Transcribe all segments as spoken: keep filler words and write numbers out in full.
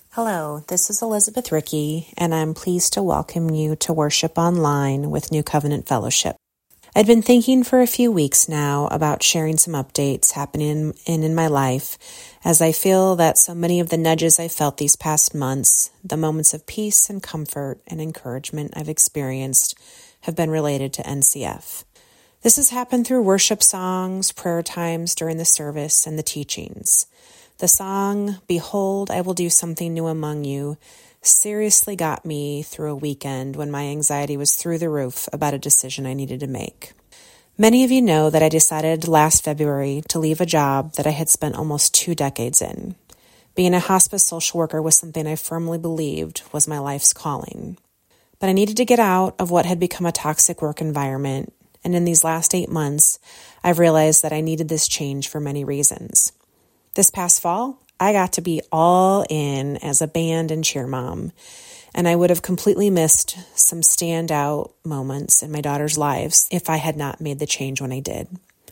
Hello, this is Elizabeth Rickey, and I'm pleased to welcome you to worship online with New Covenant Fellowship. I'd been thinking for a few weeks now about sharing some updates happening in, in my life, as I feel that so many of the nudges I felt these past months, the moments of peace and comfort and encouragement I've experienced, have been related to N C F. This has happened through worship songs, prayer times during the service, and the teachings. The song, "Behold, I will do something new among you," seriously got me through a weekend when my anxiety was through the roof about a decision I needed to make. Many of you know that I decided last February to leave a job that I had spent almost two decades in. Being a hospice social worker was something I firmly believed was my life's calling. But I needed to get out of what had become a toxic work environment, and in these last eight months, I've realized that I needed this change for many reasons. This past fall, I got to be all in as a band and cheer mom, and I would have completely missed some standout moments in my daughter's lives if I had not made the change when I did.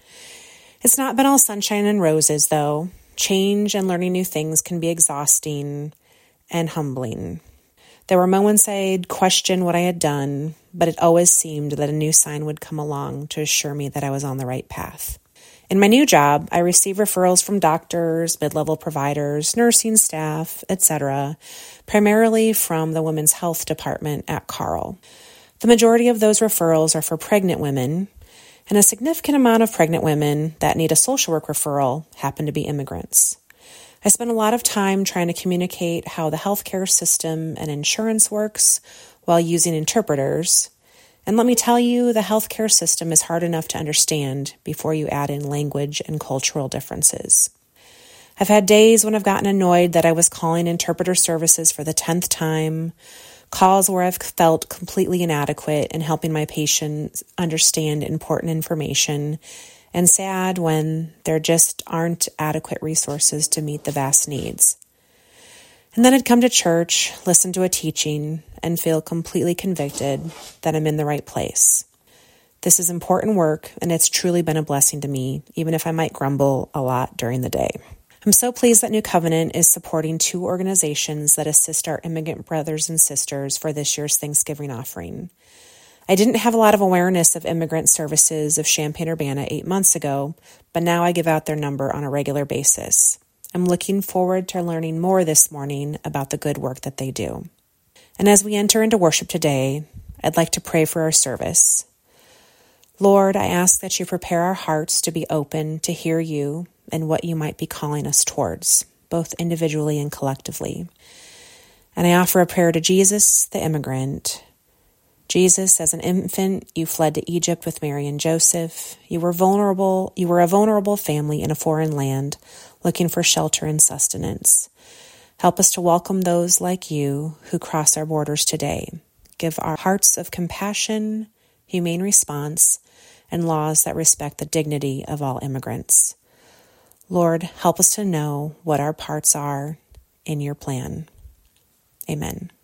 It's not been all sunshine and roses, though. Change and learning new things can be exhausting and humbling. There were moments I'd question what I had done, but it always seemed that a new sign would come along to assure me that I was on the right path. In my new job, I receive referrals from doctors, mid-level providers, nursing staff, et cetera, primarily from the women's health department at Carle. The majority of those referrals are for pregnant women, and a significant amount of pregnant women that need a social work referral happen to be immigrants. I spend a lot of time trying to communicate how the healthcare system and insurance works while using interpreters. And let me tell you, the healthcare system is hard enough to understand before you add in language and cultural differences. I've had days when I've gotten annoyed that I was calling interpreter services for the tenth time, calls where I've felt completely inadequate in helping my patients understand important information, and sad when there just aren't adequate resources to meet the vast needs. And then I'd come to church, listen to a teaching, and feel completely convicted that I'm in the right place. This is important work, and it's truly been a blessing to me, even if I might grumble a lot during the day. I'm so pleased that New Covenant is supporting two organizations that assist our immigrant brothers and sisters for this year's Thanksgiving offering. I didn't have a lot of awareness of immigrant services of Champaign-Urbana eight months ago, but now I give out their number on a regular basis. I'm looking forward to learning more this morning about the good work that they do. And as we enter into worship today, I'd like to pray for our service. Lord, I ask that you prepare our hearts to be open to hear you and what you might be calling us towards, both individually and collectively. And I offer a prayer to Jesus, the immigrant. Jesus, as an infant, you fled to Egypt with Mary and Joseph. You were vulnerable. You were a vulnerable family in a foreign land, looking for shelter and sustenance. Help us to welcome those like you who cross our borders today. Give our hearts of compassion, humane response, and laws that respect the dignity of all immigrants. Lord, help us to know what our parts are in your plan. Amen.